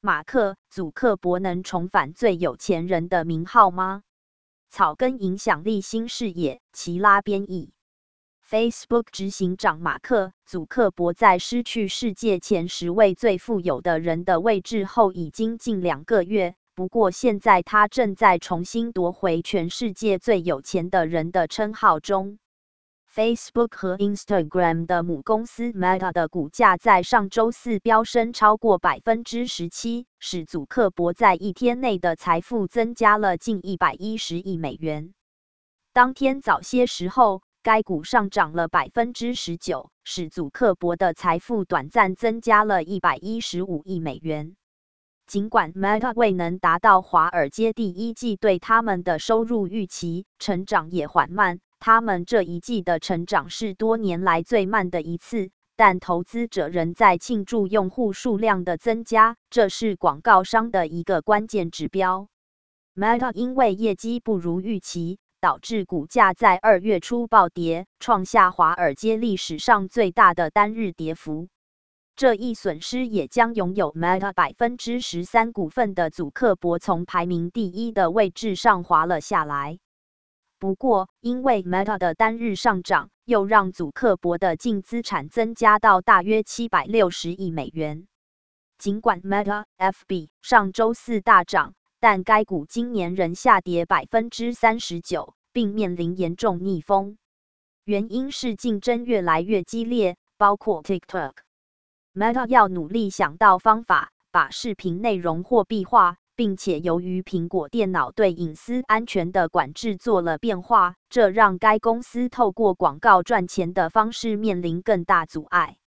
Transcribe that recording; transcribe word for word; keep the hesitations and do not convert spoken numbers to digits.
马克·祖克伯能重返最有钱人的名号吗？草根影响力新视野，齐拉编译。Facebook 执行长马克·祖克伯在失去世界前十位最富有的人的位置后已经近两个月，不过现在他正在重新夺回全世界最有钱的人的称号中。Facebook 和 Instagram 的母公司 Meta 的股价在上周四飙升超过 百分之十七， 使祖克伯在一天内的财富增加了近一百一十亿美元。当天早些时候，该股上涨了 百分之十九， 使祖克伯的财富短暂增加了一百一十五亿美元。尽管 Meta 未能达到华尔街第一季对他们的收入预期，成长也缓慢。他们这一季的成长是多年来最慢的一次，但投资者仍在庆祝用户数量的增加，这是广告商的一个关键指标。Meta 因为业绩不如预期，导致股价在二月初暴跌，创下华尔街历史上最大的单日跌幅。这一损失也将拥有 Meta 百分之十三股份的祖克伯从排名第一的位置上滑了下来。不过，因为 Meta 的单日上涨，又让祖克伯的净资产增加到大约七百六十亿美元。尽管 Meta、F B 上周四大涨，但该股今年仍下跌 百分之三十九， 并面临严重逆风。原因是竞争越来越激烈，包括 TikTok。Meta 要努力想到方法，把视频内容货币化。并且由于苹果电脑对隐私安全的管制做了变化，这让该公司透过广告赚钱的方式面临更大阻碍。